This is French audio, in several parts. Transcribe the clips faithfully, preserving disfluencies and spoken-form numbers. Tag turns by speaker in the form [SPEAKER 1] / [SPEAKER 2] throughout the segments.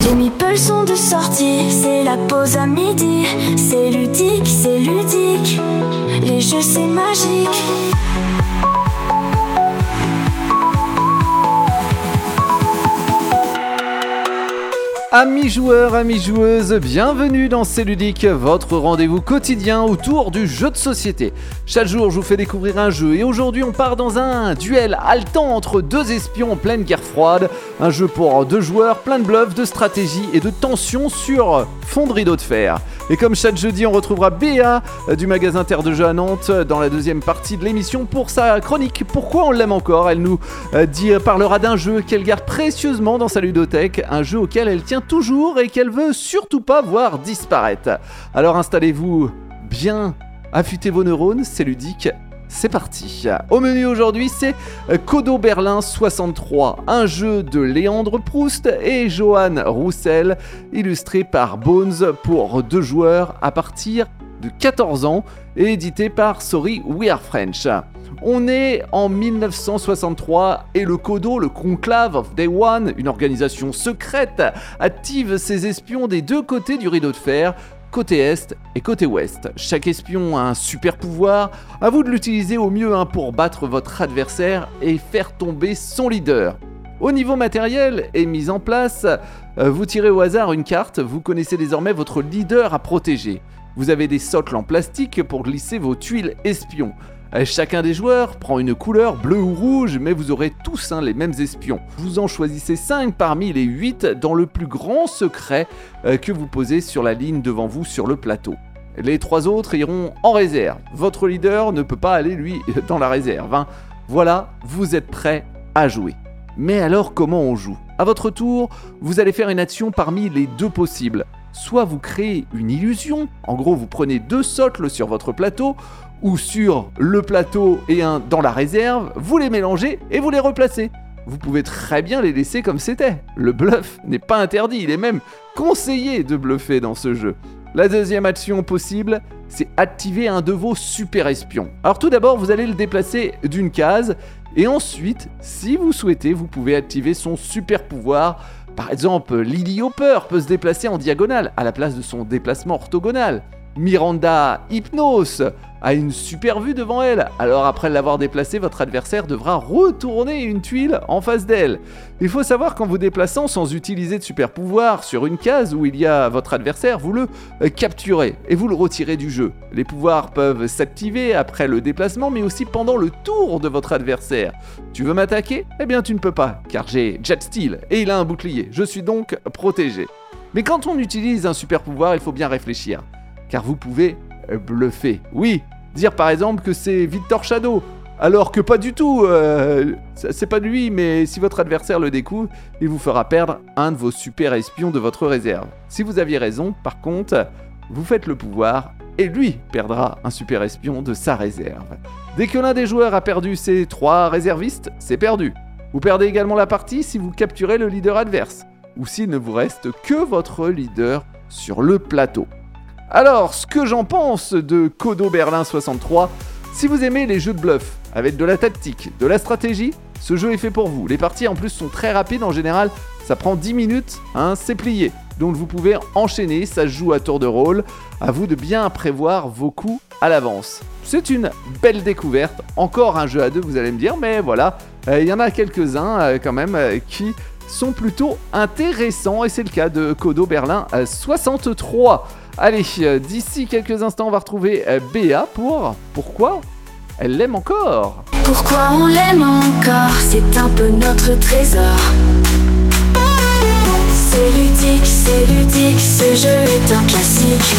[SPEAKER 1] J'ai mis peu le son de sortie, c'est la pause à midi. C'est ludique, c'est ludique, les jeux c'est magique.
[SPEAKER 2] Amis joueurs, amis joueuses, bienvenue dans C'est Ludique, votre rendez-vous quotidien autour du jeu de société. Chaque jour, je vous fais découvrir un jeu et aujourd'hui, on part dans un duel haletant entre deux espions en pleine guerre froide. Un jeu pour deux joueurs, plein de bluffs, de stratégie et de tension sur fond de rideau de fer. Et comme chaque jeudi, on retrouvera Béa du magasin Terre de Jeux à Nantes dans la deuxième partie de l'émission pour sa chronique Pourquoi on l'aime encore. Elle nous dit, parlera d'un jeu qu'elle garde précieusement dans sa ludothèque, un jeu auquel elle tient toujours et qu'elle veut surtout pas voir disparaître. Alors installez-vous bien, affûtez vos neurones, c'est ludique. C'est parti. Au menu aujourd'hui, c'est Codo Berlin soixante-trois, un jeu de Léandre Proust et Johan Roussel, illustré par Bones pour deux joueurs à partir de quatorze ans et édité par Sorry We Are French. On est en dix-neuf cent soixante-trois et le Codo, le Conclave of Day One, une organisation secrète, active ses espions des deux côtés du rideau de fer, côté Est et côté Ouest. Chaque espion a un super pouvoir, à vous de l'utiliser au mieux hein, pour battre votre adversaire et faire tomber son leader. Au niveau matériel et mise en place, euh, vous tirez au hasard une carte, vous connaissez désormais votre leader à protéger. Vous avez des socles en plastique pour glisser vos tuiles espions. Chacun des joueurs prend une couleur bleue ou rouge, mais vous aurez tous hein, les mêmes espions. Vous en choisissez cinq parmi les huit dans le plus grand secret euh, que vous posez sur la ligne devant vous sur le plateau. Les trois autres iront en réserve. Votre leader ne peut pas aller lui dans la réserve. Hein. Voilà, vous êtes prêts à jouer. Mais alors comment on joue ? À votre tour, vous allez faire une action parmi les deux possibles. Soit vous créez une illusion, en gros vous prenez deux socles sur votre plateau, ou sur le plateau et un dans la réserve, vous les mélangez et vous les replacez. Vous pouvez très bien les laisser comme c'était. Le bluff n'est pas interdit, il est même conseillé de bluffer dans ce jeu. La deuxième action possible, c'est activer un de vos super espions. Alors tout d'abord, vous allez le déplacer d'une case et ensuite, si vous souhaitez, vous pouvez activer son super pouvoir. Par exemple, Lily Hopper peut se déplacer en diagonale à la place de son déplacement orthogonal. Miranda Hypnos a une super vue devant elle, alors après l'avoir déplacée, votre adversaire devra retourner une tuile en face d'elle. Il faut savoir qu'en vous déplaçant sans utiliser de super pouvoir sur une case où il y a votre adversaire, vous le capturez et vous le retirez du jeu. Les pouvoirs peuvent s'activer après le déplacement mais aussi pendant le tour de votre adversaire. Tu veux m'attaquer ? Eh bien tu ne peux pas, car j'ai Jet Steel et il a un bouclier, je suis donc protégé. Mais quand on utilise un super pouvoir, il faut bien réfléchir. Car vous pouvez bluffer. Oui, dire par exemple que c'est Victor Shadow, alors que pas du tout, euh, c'est pas lui, mais si votre adversaire le découvre, il vous fera perdre un de vos super espions de votre réserve. Si vous aviez raison, par contre, vous faites le pouvoir et lui perdra un super espion de sa réserve. Dès que l'un des joueurs a perdu ses trois réservistes, c'est perdu. Vous perdez également la partie si vous capturez le leader adverse, ou s'il ne vous reste que votre leader sur le plateau. Alors, ce que j'en pense de Codo Berlin soixante-trois, si vous aimez les jeux de bluff, avec de la tactique, de la stratégie, ce jeu est fait pour vous. Les parties en plus sont très rapides, en général, ça prend dix minutes, hein, c'est plié. Donc vous pouvez enchaîner, ça se joue à tour de rôle, à vous de bien prévoir vos coups à l'avance. C'est une belle découverte, encore un jeu à deux vous allez me dire, mais voilà, il euh, y en a quelques-uns euh, quand même euh, qui sont plutôt intéressants, et c'est le cas de Codo Berlin euh, soixante-trois. Allez, euh, d'ici quelques instants, on va retrouver euh, Béa pour Pourquoi elle l'aime encore.
[SPEAKER 1] Pourquoi on l'aime encore, c'est un peu notre trésor. C'est ludique, c'est ludique, ce jeu est un classique.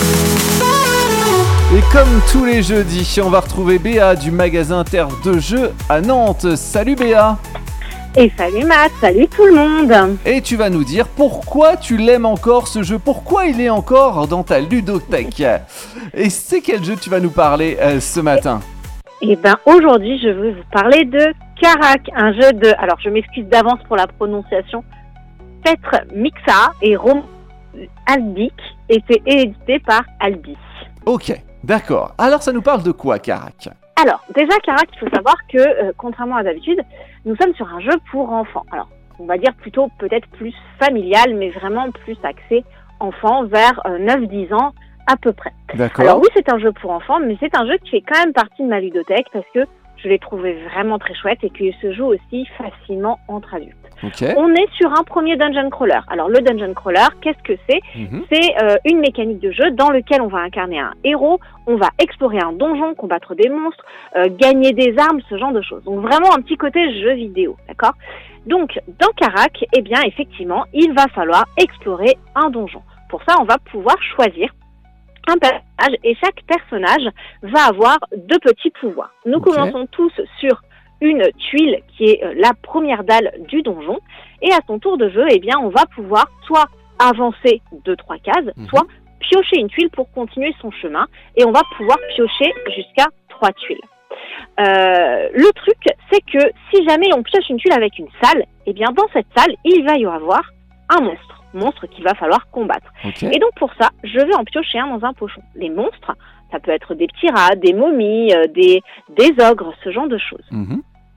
[SPEAKER 2] Et comme tous les jeudis, on va retrouver Béa du magasin Terre de Jeux à Nantes. Salut Béa.
[SPEAKER 3] Et salut Matt, salut tout le monde.
[SPEAKER 2] Et tu vas nous dire pourquoi tu l'aimes encore ce jeu, pourquoi il est encore dans ta ludothèque. Et c'est quel jeu tu vas nous parler euh, ce matin?
[SPEAKER 3] Eh ben aujourd'hui je vais vous parler de Karak, un jeu de, alors je m'excuse d'avance pour la prononciation, Petr Mixa et Rom Albic, et c'est édité par Albis.
[SPEAKER 2] Ok, d'accord. Alors ça nous parle de quoi Karak?
[SPEAKER 3] Alors déjà Karak, il faut savoir que euh, contrairement à d'habitude, nous sommes sur un jeu pour enfants. Alors on va dire plutôt peut-être plus familial, mais vraiment plus axé enfant, vers euh, neuf dix ans à peu près.
[SPEAKER 2] D'accord.
[SPEAKER 3] Alors oui, c'est un jeu pour enfants, mais c'est un jeu qui fait quand même partie de ma ludothèque parce que je l'ai trouvé vraiment très chouette et qu'il se joue aussi facilement entre adultes.
[SPEAKER 2] Okay.
[SPEAKER 3] On est sur un premier dungeon crawler. Alors le dungeon crawler, qu'est-ce que c'est ? mm-hmm. C'est euh, une mécanique de jeu dans laquelle on va incarner un héros, on va explorer un donjon, combattre des monstres, euh, gagner des armes, ce genre de choses. Donc vraiment un petit côté jeu vidéo, d'accord ? Donc dans Karak, eh bien effectivement, il va falloir explorer un donjon. Pour ça, on va pouvoir choisir un personnage et chaque personnage va avoir deux petits pouvoirs. Nous okay. commençons tous sur une tuile qui est euh, la première dalle du donjon et à son tour de jeu, eh bien, on va pouvoir soit avancer deux trois cases, mmh. soit piocher une tuile pour continuer son chemin et on va pouvoir piocher jusqu'à trois tuiles. Euh, le truc, c'est que si jamais on pioche une tuile avec une salle, eh bien, dans cette salle, il va y avoir un monstre. monstre qu'il va falloir combattre. Okay. Et donc pour ça, je vais en piocher un dans un pochon. Les monstres, ça peut être des petits rats, des momies, euh, des, des ogres, ce genre de choses. Mmh.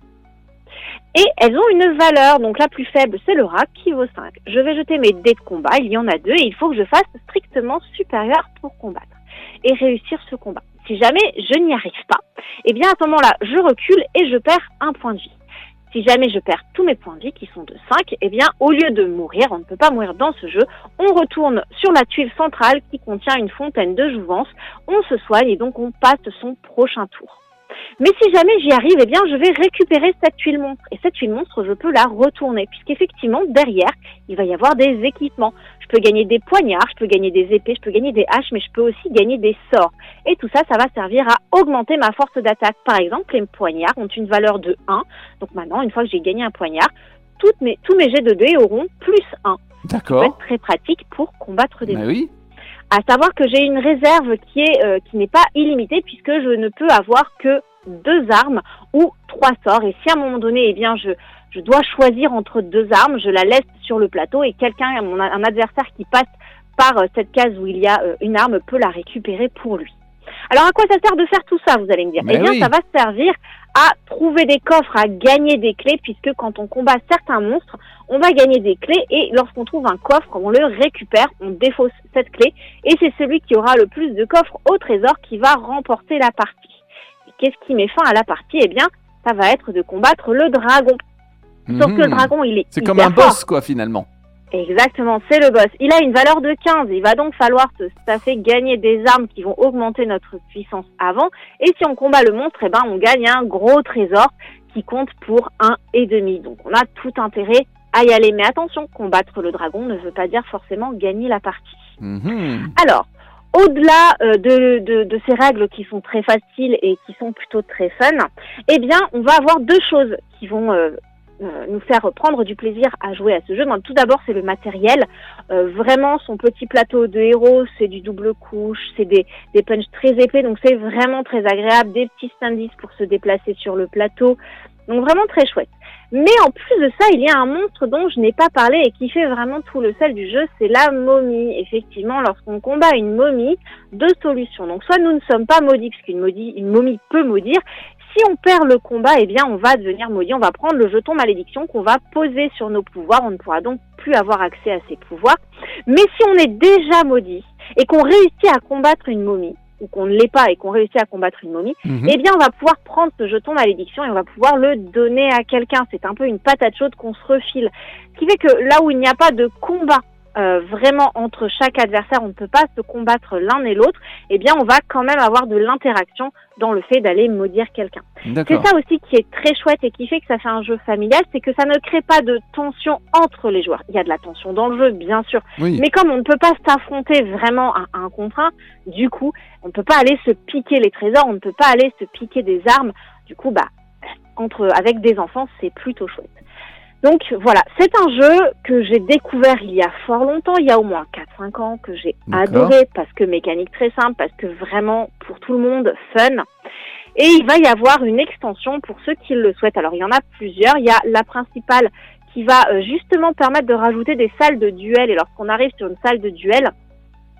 [SPEAKER 3] Et elles ont une valeur, donc la plus faible, c'est le rat qui vaut cinq. Je vais jeter mes dés de combat, il y en a deux, et il faut que je fasse strictement supérieur pour combattre et réussir ce combat. Si jamais je n'y arrive pas, eh bien à ce moment-là, je recule et je perds un point de vie. Si jamais je perds tous mes points de vie, qui sont de cinq, eh bien, au lieu de mourir, on ne peut pas mourir dans ce jeu, on retourne sur la tuile centrale qui contient une fontaine de jouvence, on se soigne et donc on passe son prochain tour. Mais si jamais j'y arrive, eh bien, je vais récupérer cette tuile monstre. Et cette tuile monstre, je peux la retourner, puisqu'effectivement, derrière, il va y avoir des équipements. Je peux gagner des poignards, je peux gagner des épées, je peux gagner des haches, mais je peux aussi gagner des sorts. Et tout ça, ça va servir à augmenter ma force d'attaque. Par exemple, les poignards ont une valeur de un. Donc maintenant, une fois que j'ai gagné un poignard, toutes mes, tous mes jets de dés auront plus un.
[SPEAKER 2] D'accord.
[SPEAKER 3] Ça peut être très pratique pour combattre des
[SPEAKER 2] bah
[SPEAKER 3] monstres.
[SPEAKER 2] Oui.
[SPEAKER 3] À savoir que j'ai une réserve qui est euh, qui n'est pas illimitée, puisque je ne peux avoir que deux armes ou trois sorts. Et si à un moment donné, eh bien, je, je dois choisir entre deux armes, je la laisse sur le plateau et quelqu'un, mon, un adversaire qui passe par euh, cette case où il y a euh, une arme peut la récupérer pour lui. Alors à quoi ça sert de faire tout ça, vous allez me dire ? Mais eh bien, oui. ça va servir à trouver des coffres, à gagner des clés, puisque quand on combat certains monstres, on va gagner des clés et lorsqu'on trouve un coffre, on le récupère, on défausse cette clé et c'est celui qui aura le plus de coffres au trésor qui va remporter la partie. Et qu'est-ce qui met fin à la partie ? Eh bien, ça va être de combattre le dragon. Mmh. Sauf que le dragon, il est
[SPEAKER 2] C'est comme un
[SPEAKER 3] fort.
[SPEAKER 2] boss, quoi, finalement.
[SPEAKER 3] Exactement, c'est le boss. Il a une valeur de quinze. Il va donc falloir se staffer, gagner des armes qui vont augmenter notre puissance avant. Et si on combat le monstre, eh ben, on gagne un gros trésor qui compte pour un et demi. Donc, on a tout intérêt à y aller. Mais attention, combattre le dragon ne veut pas dire forcément gagner la partie. Mmh. Alors, au-delà euh, de, de, de ces règles qui sont très faciles et qui sont plutôt très fun, eh bien, on va avoir deux choses qui vont euh, euh, nous faire prendre du plaisir à jouer à ce jeu. Bon, tout d'abord, c'est le matériel. Euh, vraiment, son petit plateau de héros, c'est du double couche, c'est des, des punchs très épais, donc c'est vraiment très agréable. Des petits standees pour se déplacer sur le plateau. Donc vraiment très chouette. Mais en plus de ça, il y a un monstre dont je n'ai pas parlé et qui fait vraiment tout le sel du jeu, c'est la momie. Effectivement, lorsqu'on combat une momie, deux solutions. Donc soit nous ne sommes pas maudits, puisqu'une maudit, une momie peut maudire. Si on perd le combat, eh bien on va devenir maudit. On va prendre le jeton malédiction qu'on va poser sur nos pouvoirs. On ne pourra donc plus avoir accès à ces pouvoirs. Mais si on est déjà maudit et qu'on réussit à combattre une momie, ou qu'on ne l'est pas et qu'on réussit à combattre une momie, mmh. eh bien on va pouvoir prendre ce jeton malédiction et on va pouvoir le donner à quelqu'un. C'est un peu une patate chaude qu'on se refile. Ce qui fait que là où il n'y a pas de combat euh, vraiment entre chaque adversaire, on ne peut pas se combattre l'un et l'autre, eh bien on va quand même avoir de l'interaction dans le fait d'aller maudire quelqu'un.
[SPEAKER 2] D'accord.
[SPEAKER 3] C'est ça aussi qui est très chouette et qui fait que ça fait un jeu familial, c'est que ça ne crée pas de tension entre les joueurs. Il y a de la tension dans le jeu, bien sûr,
[SPEAKER 2] oui.
[SPEAKER 3] mais comme on ne peut pas s'affronter vraiment à un contre un, du coup, on ne peut pas aller se piquer les trésors, on ne peut pas aller se piquer des armes. Du coup, bah, entre avec des enfants, c'est plutôt chouette. Donc voilà, c'est un jeu que j'ai découvert il y a fort longtemps, il y a au moins quatre cinq ans, que j'ai
[SPEAKER 2] D'accord.
[SPEAKER 3] adoré parce que mécanique très simple, parce que vraiment pour tout le monde fun. Et il va y avoir une extension pour ceux qui le souhaitent. Alors il y en a plusieurs, il y a la principale qui va justement permettre de rajouter des salles de duel. Et lorsqu'on arrive sur une salle de duel,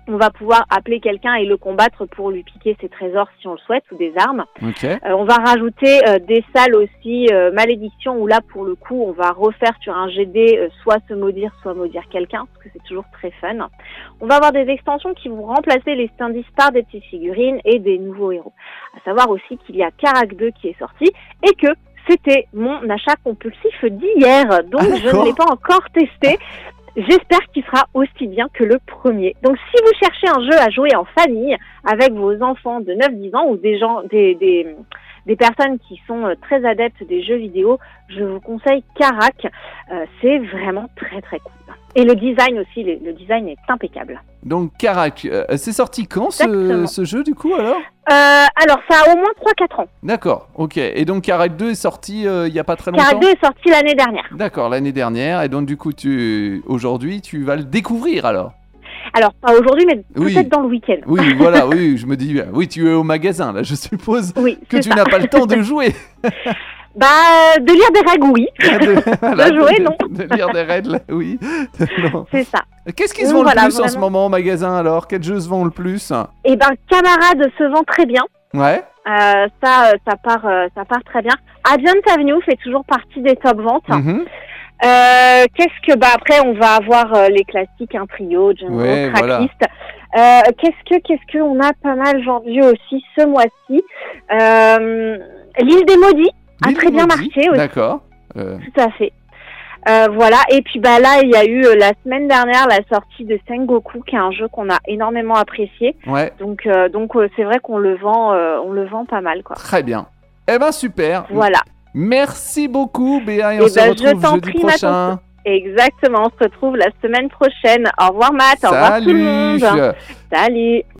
[SPEAKER 3] On va pouvoir appeler quelqu'un et le combattre pour lui piquer ses trésors si on le souhaite, ou des armes.
[SPEAKER 2] Okay.
[SPEAKER 3] Euh, on va rajouter euh, des salles aussi, euh, malédiction, où là pour le coup on va refaire sur un G D euh, soit se maudire, soit maudire quelqu'un, parce que c'est toujours très fun. On va avoir des extensions qui vont remplacer les stand par des petites figurines et des nouveaux héros. À savoir aussi qu'il y a Karak deux qui est sorti et que c'était mon achat compulsif d'hier, donc ah, je ne l'ai pas encore testé. J'espère qu'il sera aussi bien que le premier. Donc, si vous cherchez un jeu à jouer en famille avec vos enfants de neuf dix ans ou des gens, des, des, des personnes qui sont très adeptes des jeux vidéo, je vous conseille Karak. Euh, c'est vraiment très très cool. Et le design aussi, le, le design est impeccable.
[SPEAKER 2] Donc Karak, euh, c'est sorti quand ce, ce jeu du coup alors
[SPEAKER 3] euh, Alors ça a au moins trois quatre ans.
[SPEAKER 2] D'accord, ok. Et donc Karak deux est sorti il euh, n'y a pas très longtemps.
[SPEAKER 3] Karak deux est sorti l'année dernière.
[SPEAKER 2] D'accord, l'année dernière. Et donc du coup, tu aujourd'hui, tu vas le découvrir alors.
[SPEAKER 3] Alors, pas aujourd'hui, mais
[SPEAKER 2] oui.
[SPEAKER 3] peut-être dans le week-end.
[SPEAKER 2] Oui, voilà, oui, je me dis, oui, tu es au magasin, là, je suppose oui, que tu ça. n'as pas le temps de jouer.
[SPEAKER 3] Bah, de lire des règles, oui.
[SPEAKER 2] De, voilà,
[SPEAKER 3] de jouer,
[SPEAKER 2] de,
[SPEAKER 3] non.
[SPEAKER 2] De lire des règles, oui. Non.
[SPEAKER 3] C'est ça.
[SPEAKER 2] Qu'est-ce qui se vend voilà, le plus vraiment. en ce moment au magasin, alors? Quels jeux se vendent le plus?
[SPEAKER 3] Eh ben, Camarade se vend très bien.
[SPEAKER 2] Ouais.
[SPEAKER 3] Euh, ça, ça part, ça part très bien. Advent Avenue fait toujours partie des top ventes. Mm-hmm. Euh, qu'est-ce que bah après on va avoir euh, les classiques, un trio, Django,
[SPEAKER 2] ouais,
[SPEAKER 3] Tracklist. Voilà. Euh, qu'est-ce que qu'est-ce que on a pas mal vendu aussi ce mois-ci. Euh, L'île des maudits a très bien marché aussi.
[SPEAKER 2] D'accord. Euh...
[SPEAKER 3] Tout à fait. Euh, voilà. Et puis bah là il y a eu euh, la semaine dernière la sortie de Sengoku, qui est un jeu qu'on a énormément apprécié.
[SPEAKER 2] Ouais.
[SPEAKER 3] Donc euh, donc euh, c'est vrai qu'on le vend euh, on le vend pas mal quoi.
[SPEAKER 2] Très bien. Eh ben super.
[SPEAKER 3] Voilà.
[SPEAKER 2] Merci beaucoup Béa et, et
[SPEAKER 3] on
[SPEAKER 2] ben,
[SPEAKER 3] se retrouve
[SPEAKER 2] jeudi
[SPEAKER 3] prie,
[SPEAKER 2] prochain.
[SPEAKER 3] Exactement, on se retrouve la semaine prochaine. Au revoir Matt, au revoir tout le monde.
[SPEAKER 2] Salut.
[SPEAKER 3] Salut.